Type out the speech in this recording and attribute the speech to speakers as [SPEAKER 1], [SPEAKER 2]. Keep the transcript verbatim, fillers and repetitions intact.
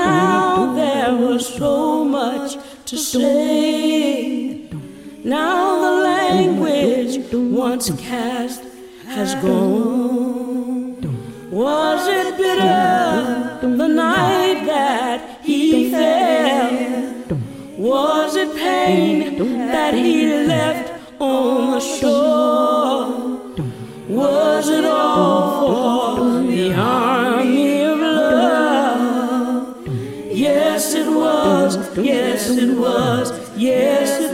[SPEAKER 1] now there was so much to say. Now the language once cast has gone. Was it bitter the night that he fell? Was it pain that he left on the shore? Was it all for the army of love? Yes, it was. Yes, it was. Yes, it was.